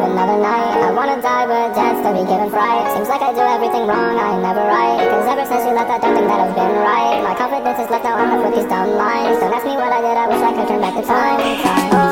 another night. I wanna die, but death still be giving fright. Seems like I do everything wrong, I am never right. Cause ever since you left, I don't think that I've been right. My confidence is left, now I'm left with these dumb lines. Don't ask me what I did, I wish I could turn back the time.